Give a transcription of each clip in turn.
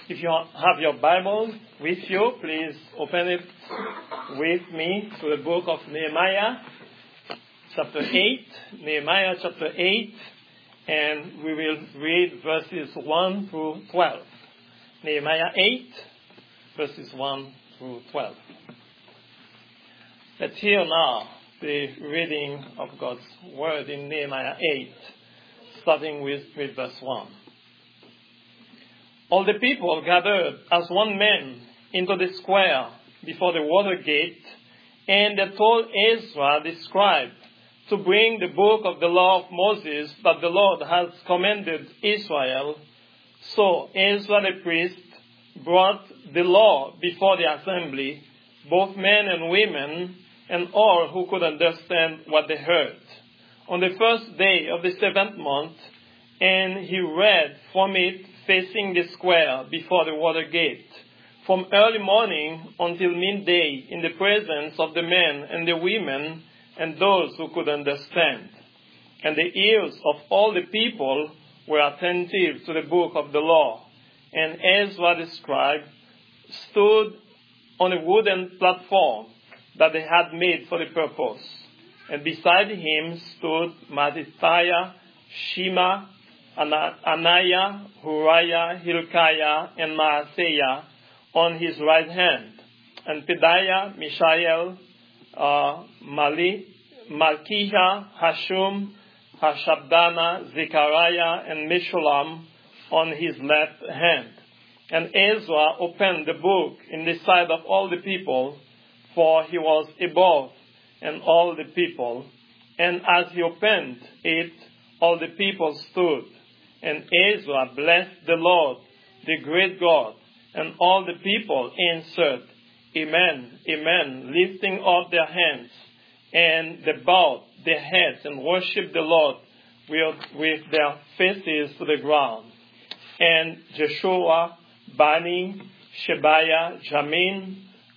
If you have your Bible with you, please open it with me to the book of Nehemiah, chapter 8. Nehemiah chapter 8, and we will read verses 1 through 12. Nehemiah 8, verses 1 through 12. Let's hear now the reading of God's word in Nehemiah 8, starting with verse 1. All the people gathered as one man into the square before the water gate, and they told Ezra the scribe to bring the book of the law of Moses that the Lord has commanded Israel. So Ezra the priest brought the law before the assembly, both men and women, and all who could understand what they heard, on the first day of the 7th month, and he read from it facing the square before the water gate, from early morning until midday, in the presence of the men and the women and those who could understand. And the ears of all the people were attentive to the book of the law. And Ezra the scribe stood on a wooden platform that they had made for the purpose. And beside him stood Mattithiah, Shema, Ananiah, Uriah, Hilkiah, and Maaseiah on his right hand, and Pedaiah, Mishael, Malkiah, Hashum, Hashabdana, Zechariah, and Meshullam on his left hand. And Ezra opened the book in the sight of all the people, for he was above and all the people. And as he opened it, all the people stood. And Ezra blessed the Lord, the great God, and all the people answered, Amen, Amen, lifting up their hands. And they bowed their heads and worshipped the Lord with their faces to the ground. And Jeshua, Bani, Shebiah, Jamin,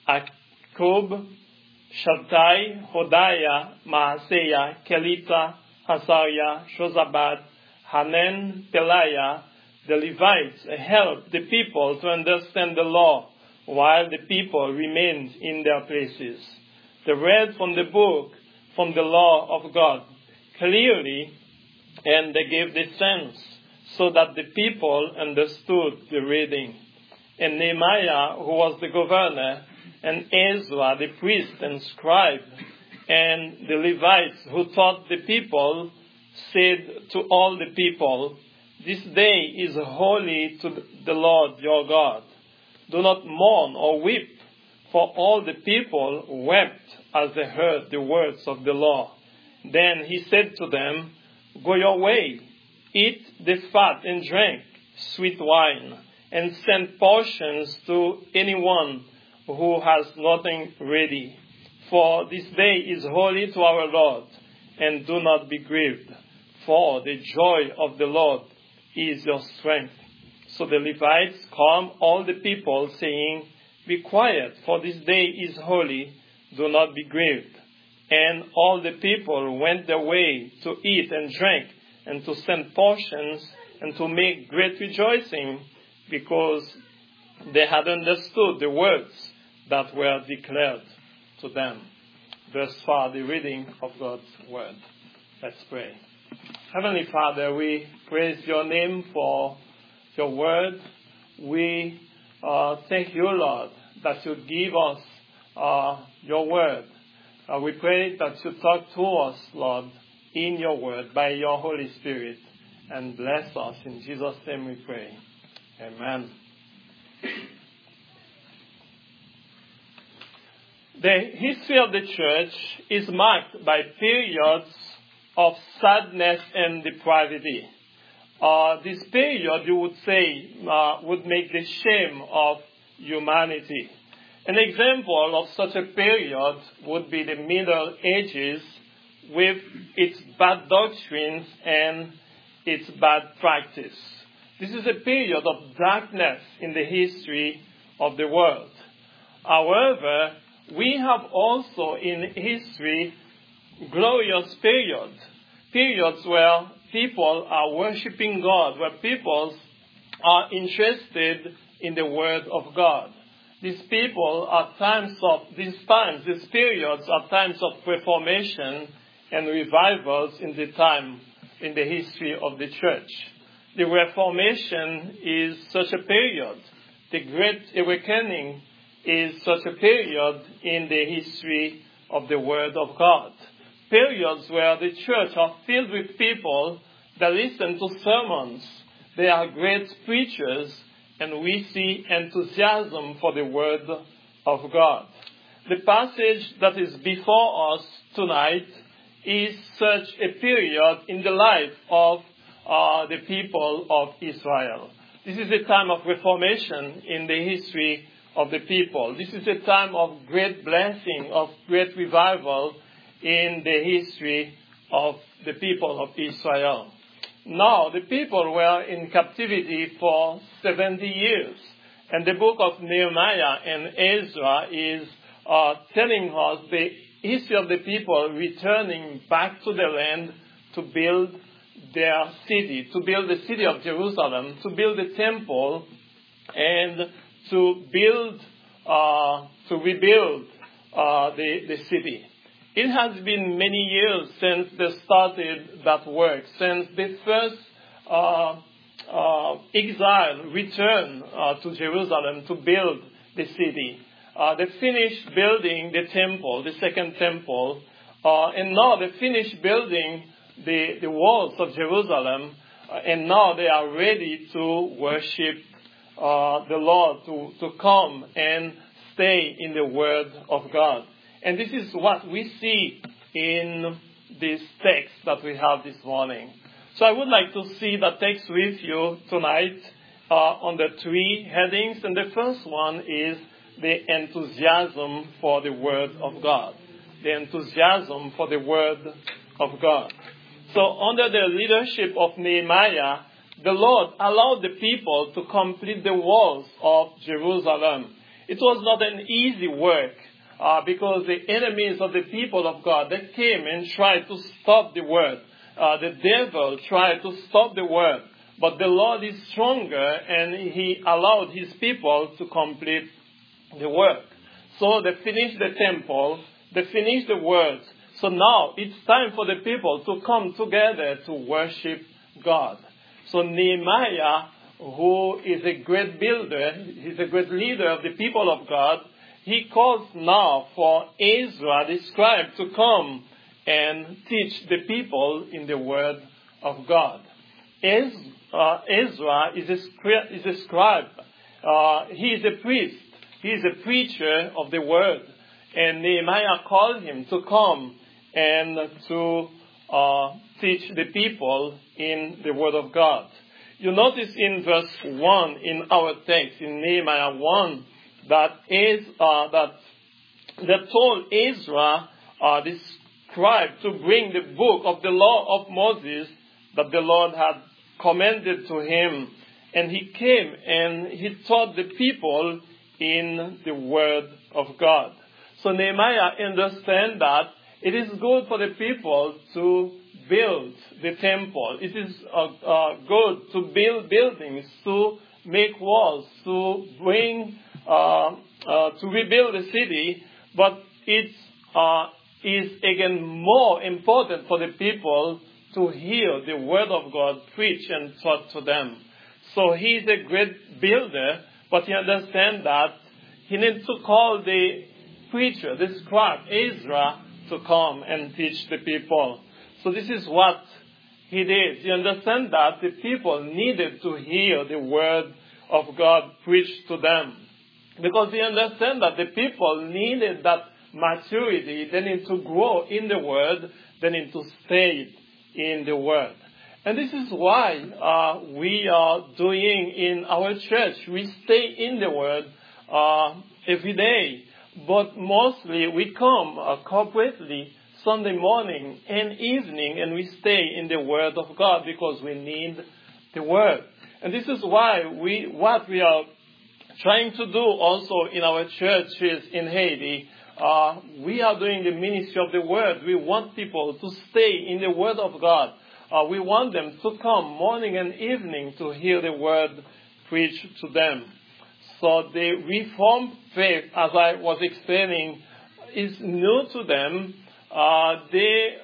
Akub, Shabtai, Hodiah, Maaseiah, Kelita, Hazariah, Shozabad, Hanan, Peliah, the Levites, helped the people to understand the law while the people remained in their places. They read from the book, from the law of God, clearly, and they gave the sense so that the people understood the reading. And Nehemiah, who was the governor, and Ezra, the priest and scribe, and the Levites who taught the people, said to all the people, This day is holy to the Lord your God. Do not mourn or weep, for all the people wept as they heard the words of the law. Then he said to them, Go your way, eat the fat and drink sweet wine, and send portions to anyone who has nothing ready. For this day is holy to our Lord, and do not be grieved, for the joy of the Lord is your strength. So the Levites calmed all the people, saying, Be quiet, for this day is holy, do not be grieved. And all the people went their way to eat and drink, and to send portions, and to make great rejoicing, because they had understood the words that were declared to them. Thus far, the reading of God's word. Let's pray. Heavenly Father, we praise your name for your word. We thank you, Lord, that you give us your word. We pray that you talk to us, Lord, in your word by your Holy Spirit, and bless us. In Jesus' name we pray. Amen. The history of the church is marked by periods of sadness and depravity. This period, you would say, would make the shame of humanity. An example of such a period would be the Middle Ages, with its bad doctrines and its bad practice. This is a period of darkness in the history of the world. However, we have also in history glorious periods where people are worshiping God, where people are interested in the Word of God. These periods are times of reformation and revivals in the history of the church. The Reformation is such a period. The Great Awakening is such a period in the history of the Word of God. Periods where the church are filled with people that listen to sermons. They are great preachers, and we see enthusiasm for the Word of God. The passage that is before us tonight is such a period in the life of the people of Israel. This is a time of reformation in the history of the people. This is a time of great blessing, of great revival in the history of the people of Israel. Now, the people were in captivity for 70 years. And the book of Nehemiah and Ezra is telling us the history of the people returning back to the land to build their city, to build the city of Jerusalem, to build the temple, and to rebuild the city. It has been many years since they started that work, since the first exile returned to Jerusalem to build the city. They finished building the temple, the second temple, and now they finished building the walls of Jerusalem, and now they are ready to worship the Lord, to come and stay in the Word of God. And this is what we see in this text that we have this morning. So I would like to see that text with you tonight on the three headings. And the first one is the enthusiasm for the Word of God. The enthusiasm for the Word of God. So under the leadership of Nehemiah, the Lord allowed the people to complete the walls of Jerusalem. It was not an easy work. Because the enemies of the people of God, they came and tried to stop the word. The devil tried to stop the word. But the Lord is stronger, and He allowed His people to complete the work. So they finished the temple, they finished the word. So now it's time for the people to come together to worship God. So Nehemiah, who is a great builder, he's a great leader of the people of God, he calls now for Ezra, the scribe, to come and teach the people in the Word of God. Ezra is a scribe. He is a priest. He is a preacher of the Word. And Nehemiah called him to come and to teach the people in the Word of God. You notice in verse 1 in our text, in Nehemiah 1, that told Ezra, the scribe, to bring the book of the law of Moses that the Lord had commanded to him. And he came and he taught the people in the Word of God. So Nehemiah understands that it is good for the people to build the temple. It is good to build buildings, to make walls, to bring to rebuild the city, but it is again more important for the people to hear the Word of God preached and taught to them. So he is a great builder, but he understands that he needs to call the preacher, the scribe, Ezra, to come and teach the people. So this is what he did. He understands that the people needed to hear the Word of God preached to them. Because they understand that the people needed that maturity. They need to grow in the Word. They need to stay in the Word. And this is why we are doing in our church. We stay in the Word every day. But mostly we come corporately Sunday morning and evening, and we stay in the Word of God because we need the Word. And this is why what we are trying to do also in our churches in Haiti, we are doing the ministry of the Word. We want people to stay in the Word of God. We want them to come morning and evening to hear the Word preached to them. So the Reformed faith, as I was explaining, is new to them. They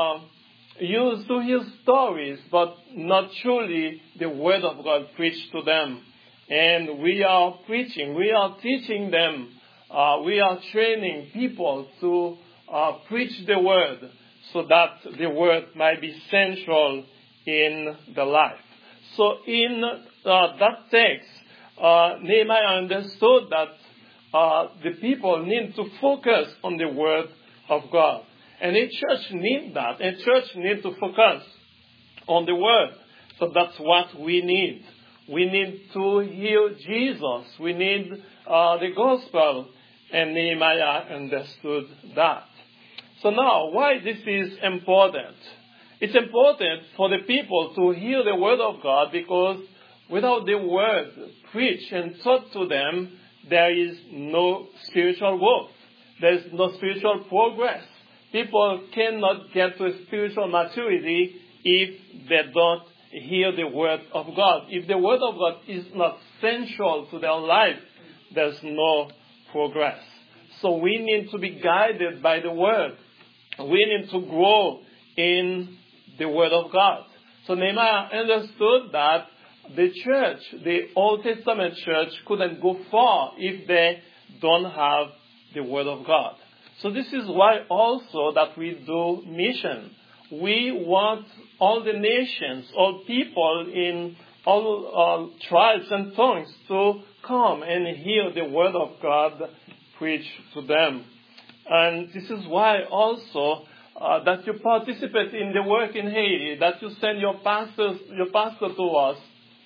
used to hear stories, but not truly the Word of God preached to them. And we are preaching, we are teaching them, we are training people to preach the Word so that the Word might be central in the life. So in that text, Nehemiah understood that the people need to focus on the Word of God. And a church needs that. A church needs to focus on the Word. So that's what we need. We need to hear Jesus. We need the gospel. And Nehemiah understood that. So now, why this is important? It's important for the people to hear the Word of God, because without the Word preached and taught to them, there is no spiritual growth. There is no spiritual progress. People cannot get to a spiritual maturity if they don't hear the Word of God. If the Word of God is not central to their life, there's no progress. So we need to be guided by the Word. We need to grow in the Word of God. So Nehemiah understood that the church, the Old Testament church, couldn't go far if they don't have the Word of God. So this is why also that we do mission. We want all the nations, all people in all tribes and tongues to come and hear the Word of God preached to them. And this is why also that you participate in the work in Haiti, that you send your pastor to us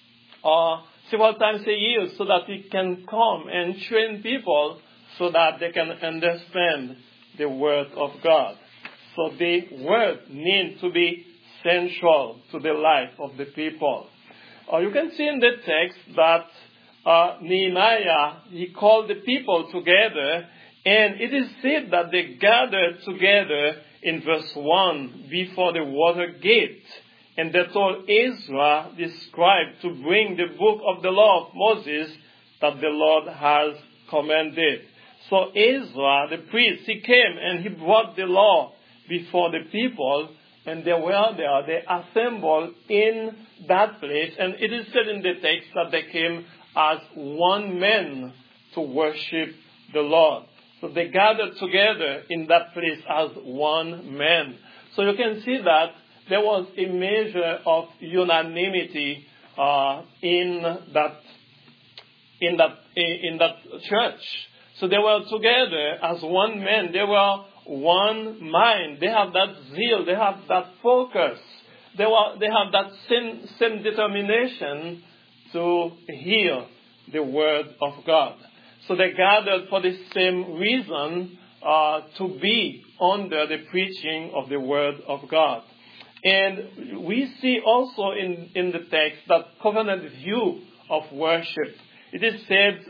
several times a year so that he can come and train people so that they can understand the Word of God. So the Word needs to be central to the life of the people. You can see in the text that Nehemiah, he called the people together, and it is said that they gathered together in verse 1 before the water gate. And they told Ezra, the scribe, to bring the book of the law of Moses that the Lord has commanded. So Ezra, the priest, he came and he brought the law before the people, and they were there. They assembled in that place, and it is said in the text that they came as one man to worship the Lord. So they gathered together in that place as one man. So you can see that there was a measure of unanimity in that church. So they were together as one man. They were one mind. They have that zeal. They have that focus. They have that same determination to hear the Word of God. So they gathered for the same reason, to be under the preaching of the Word of God. And we see also in the text that covenant view of worship. It is said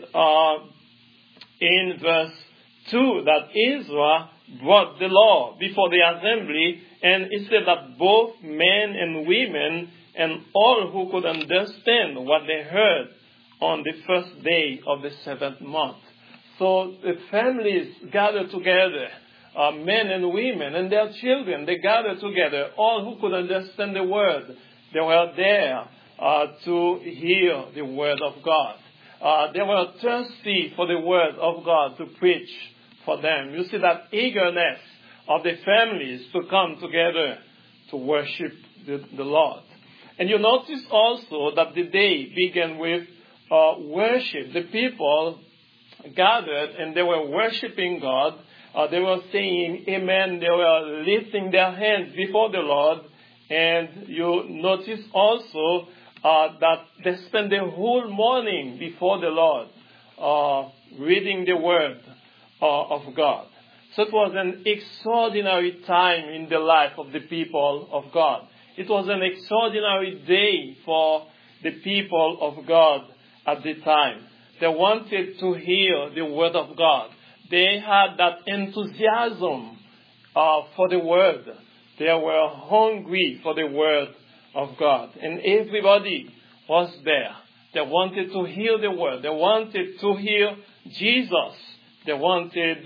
in verse 2 that Ezra brought the law before the assembly, and it said that both men and women and all who could understand what they heard on the first day of the seventh month. So the families gathered together, men and women and their children, they gathered together, all who could understand the word. They were there to hear the word of God. They were thirsty for the word of God to preach for them. You see that eagerness of the families to come together to worship the Lord. And you notice also that the day began with worship. The people gathered and they were worshiping God. They were saying amen. They were lifting their hands before the Lord. And you notice also that they spent the whole morning before the Lord reading the word of God. So it was an extraordinary time in the life of the people of God. It was an extraordinary day for the people of God at the time. They wanted to hear the word of God. They had that enthusiasm for the word. They were hungry for the word of God. And everybody was there. They wanted to hear the word. They wanted to hear Jesus. They wanted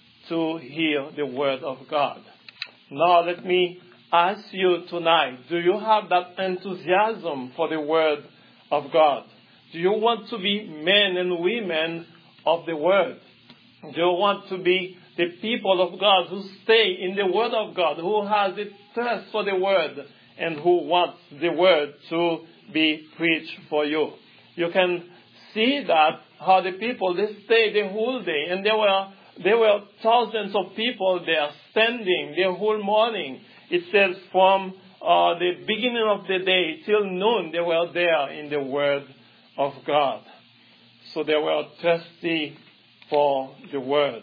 to hear the word of God. Now let me ask you tonight, do you have that enthusiasm for the word of God? Do you want to be men and women of the word? Do you want to be the people of God who stay in the word of God, who has a thirst for the word, and who wants the word to be preached for you? You can see that how the people, they stayed the whole day, and there were thousands of people there standing the whole morning. It says from the beginning of the day till noon, they were there in the word of God. So they were thirsty for the word.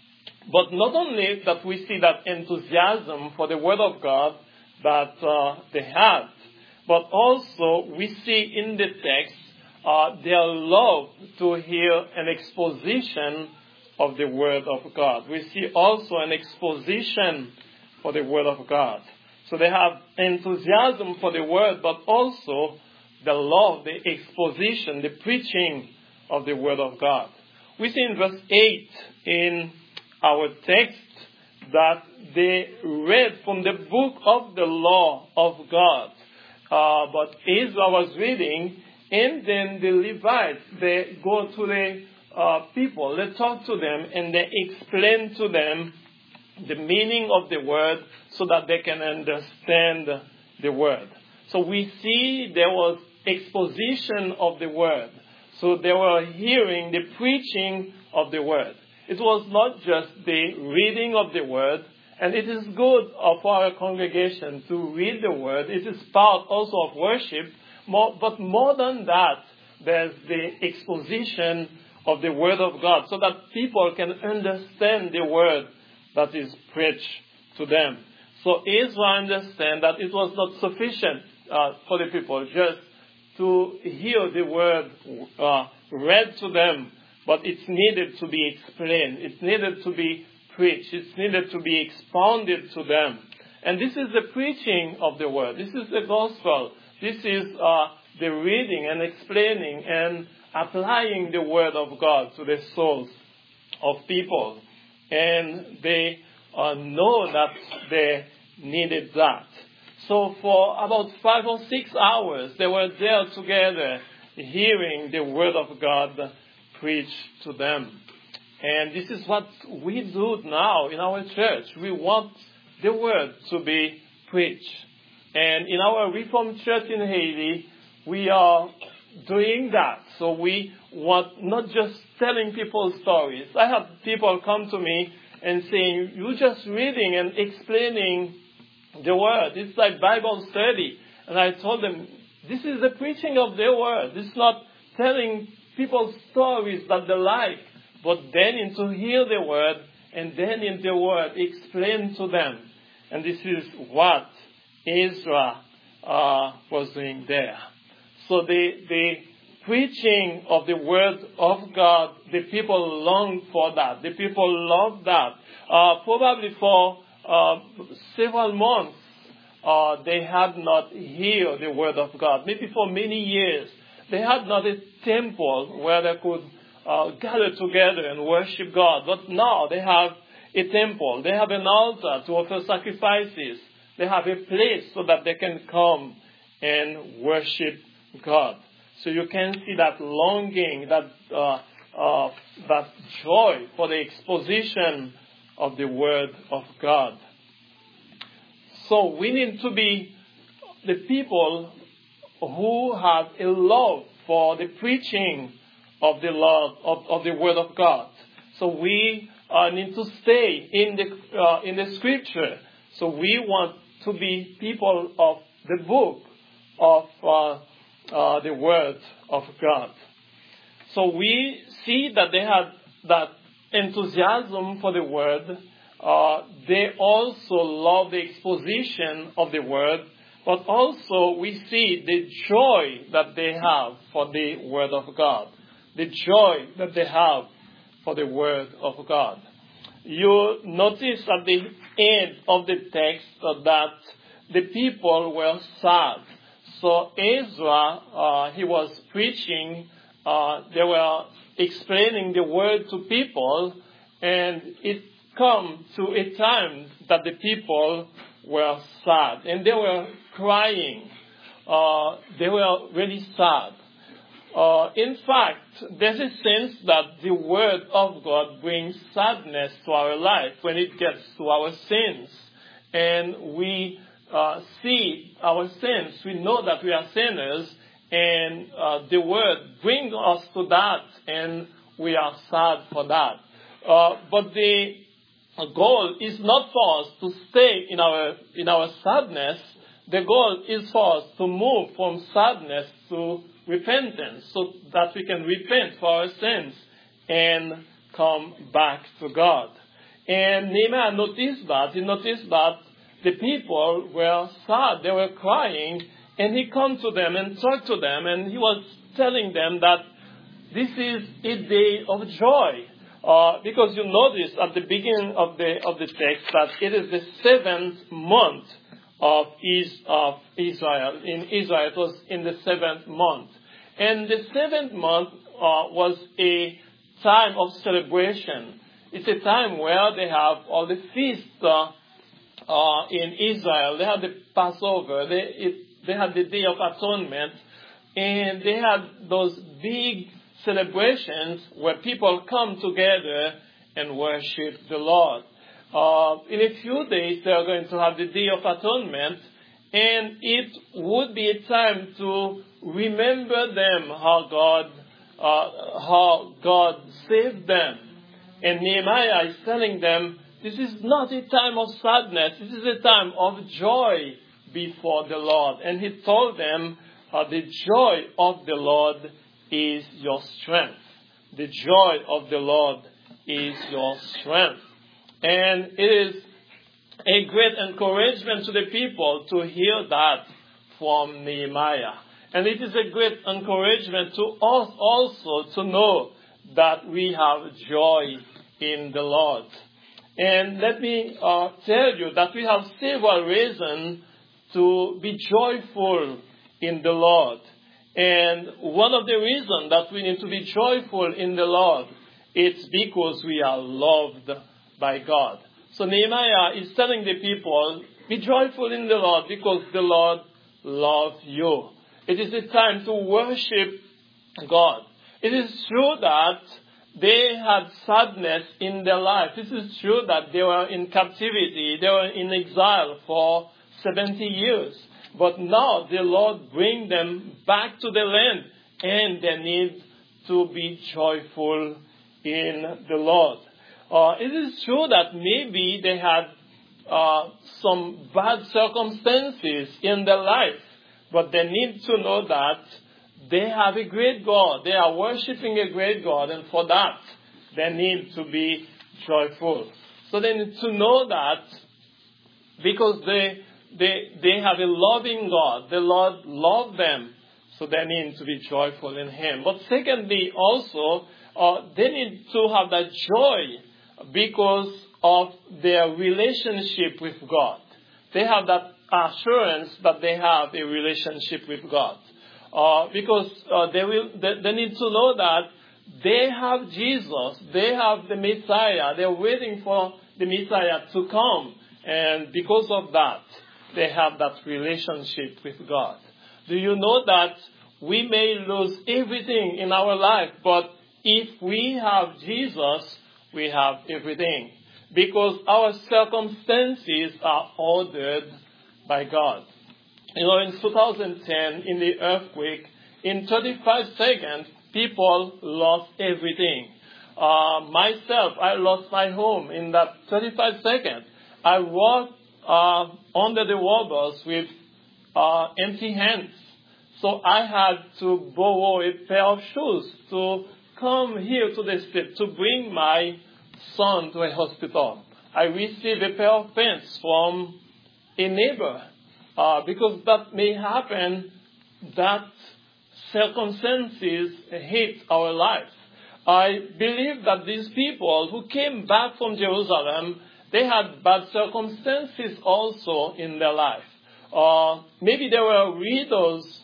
But not only that we see that enthusiasm for the word of God that they had, but also we see in the text their love to hear an exposition of the word of God. We see also an exposition for the word of God. So they have enthusiasm for the word, but also the love, the exposition, the preaching of the word of God. We see in verse 8 in our text that they read from the book of the law of God. But Israel was reading, and then the Levites, they go to the people, they talk to them, and they explain to them the meaning of the word so that they can understand the word. So we see there was exposition of the word. So they were hearing the preaching of the word. It was not just the reading of the word, and it is good for our congregation to read the word. It is part also of worship, but more than that, there's the exposition of the word of God so that people can understand the word that is preached to them. So Israel understand that it was not sufficient for the people just to hear the word read to them, but it's needed to be explained. It's needed to be preached. It's needed to be expounded to them. And this is the preaching of the word. This is the gospel. This is the reading and explaining and applying the word of God to the souls of people. And they know that they needed that. So for about 5 or 6 hours, they were there together hearing the word of God preached to them. And this is what we do now in our church. We want the word to be preached. And in our Reformed Church in Haiti, we are doing that. So we want not just telling people stories. I have people come to me and saying, you're just reading and explaining the word. It's like Bible study. And I told them, this is the preaching of the word. It's not telling people stories that they like, but then to hear the word, and then in the word explain to them. And this is what Israel was doing there. So the preaching of the word of God, the people longed for that. The people loved that. Probably for several months, they had not heard the word of God. Maybe for many years, they had not a temple where they could gather together and worship God. But now they have a temple. They have an altar to offer sacrifices. They have a place so that they can come and worship God. So you can see that longing, that joy for the exposition of the word of God. So we need to be the people who have a love for the preaching of the Lord, of the word of God. So we need to stay in the scripture. So we want to be people of the book of the word of God. So we see that they had that enthusiasm for the word. They also love the exposition of the word, but also we see the joy that they have for the word of God. The joy that they have for the word of God. You notice at the end of the text that the people were sad. So Ezra, he was preaching, they were explaining the word to people, and it come to a time that the people were sad, and they were crying. They were really sad. In fact, there's a sense that the Word of God brings sadness to our life when it gets to our sins. And we see our sins. We know that we are sinners, and the Word brings us to that, and we are sad for that. But the goal is not for us to stay in our sadness. The goal is for us to move from sadness to repentance, so that we can repent for our sins and come back to God. And Nehemiah noticed that. He noticed that the people were sad. They were crying. And he come to them and talked to them. And he was telling them that this is a day of joy. Because you notice at the beginning of the text that it is the 7th month of Israel. In Israel, it was in the 7th month. And the 7th month was a time of celebration. It's a time where they have all the feasts in Israel. They had the Passover. They had the Day of Atonement. And they had those big celebrations where people come together and worship the Lord. In a few days, they are going to have the Day of Atonement, and it would be a time to remember them, how God saved them. And Nehemiah is telling them, this is not a time of sadness, this is a time of joy before the Lord. And he told them, the joy of the Lord is your strength. The joy of the Lord is your strength. And it is a great encouragement to the people to hear that from Nehemiah. And it is a great encouragement to us also to know that we have joy in the Lord. And let me tell you that we have several reasons to be joyful in the Lord. And one of the reasons that we need to be joyful in the Lord, it's because we are loved by God. So Nehemiah is telling the people, be joyful in the Lord because the Lord loves you. It is a time to worship God. It is true that they had sadness in their life. It is true that they were in captivity. They were in exile for 70 years. But now the Lord brings them back to the land, and they need to be joyful in the Lord. It is true that maybe they had some bad circumstances in their life, but they need to know that they have a great God. They are worshiping a great God, and for that, they need to be joyful. So they need to know that because they have a loving God. The Lord loves them, so they need to be joyful in Him. But secondly, also, they need to have that joy because of their relationship with God. They have that assurance that they have a relationship with God. Because they need to know that they have Jesus, they have the Messiah, they're waiting for the Messiah to come. And because of that, they have that relationship with God. Do you know that we may lose everything in our life, but if we have Jesus, we have everything. Because our circumstances are ordered by God. You know, in 2010, in the earthquake, in 35 seconds, people lost everything. Myself, I lost my home in that 35 seconds. I walked under the walls with empty hands. So I had to borrow a pair of shoes to come here to the state to bring my son to a hospital. I received a pair of pants from a neighbor because that may happen, that circumstances hit our life. I believe that these people who came back from Jerusalem, they had bad circumstances also in their life. Maybe there were widows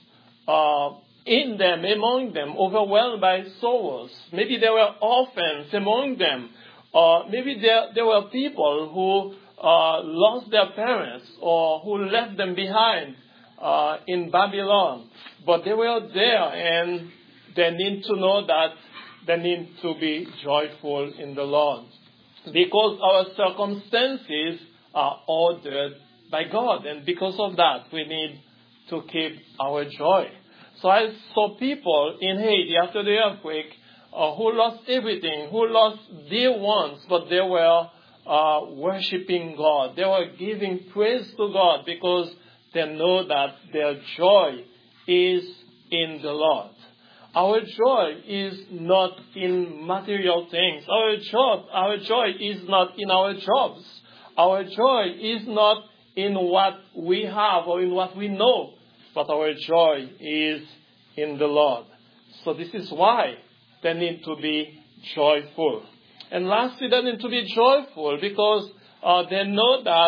among them, overwhelmed by sorrows. Maybe there were orphans among them. Maybe there were people who lost their parents or who left them behind in Babylon. But they were there, and they need to know that they need to be joyful in the Lord. Because our circumstances are ordered by God. And because of that, we need to keep our joy. So I saw people in Haiti after the earthquake who lost everything, who lost dear ones, but they were worshiping God. They were giving praise to God because they know that their joy is in the Lord. Our joy is not in material things. Our joy is not in our jobs. Our joy is not in what we have or in what we know, but our joy is in the Lord. So this is why they need to be joyful. And lastly, they need to be joyful because they know that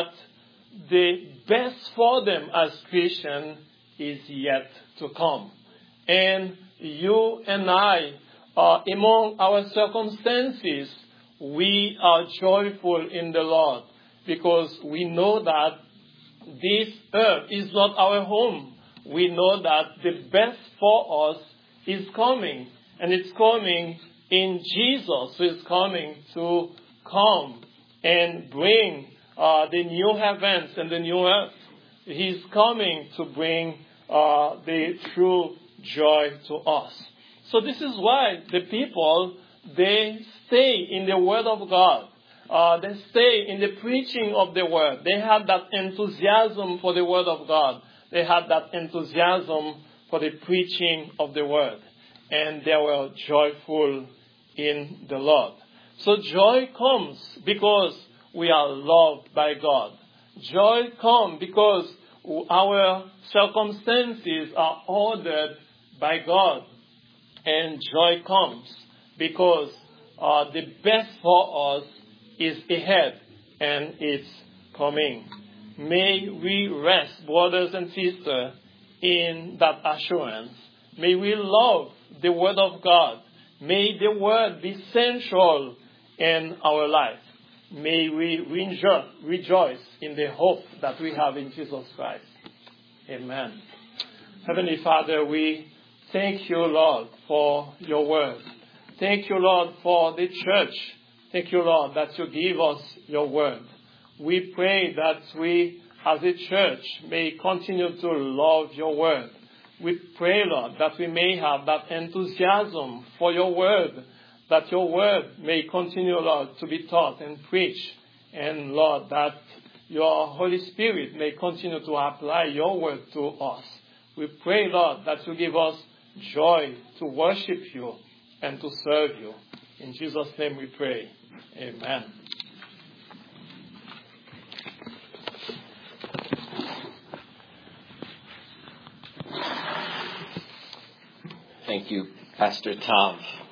the best for them as Christians is yet to come. And you and I, among our circumstances, we are joyful in the Lord because we know that this earth is not our home. We know that the best for us is coming, and it's coming in Jesus, who is coming to come and bring the new heavens and the new earth. He's coming to bring the true joy to us. So this is why the people, they stay in the Word of God. They stay in the preaching of the Word. They had that enthusiasm for the Word of God. They had that enthusiasm for the preaching of the Word. And they were joyful in the Lord. So joy comes because we are loved by God. Joy comes because our circumstances are ordered by God. And joy comes because the best for us is ahead and it's coming. May we rest, brothers and sisters, in that assurance. May we love the Word of God. May the Word be central in our life. May we rejoice in the hope that we have in Jesus Christ. Amen. Heavenly Father, we thank you, Lord, for your Word. Thank you, Lord, for the church. Thank you, Lord, that you give us your Word. We pray that we, as a church, may continue to love your Word. We pray, Lord, that we may have that enthusiasm for your Word, that your Word may continue, Lord, to be taught and preached, and, Lord, that your Holy Spirit may continue to apply your Word to us. We pray, Lord, that you give us joy to worship you and to serve you. In Jesus' name we pray. Amen. Thank you, Pastor Tom.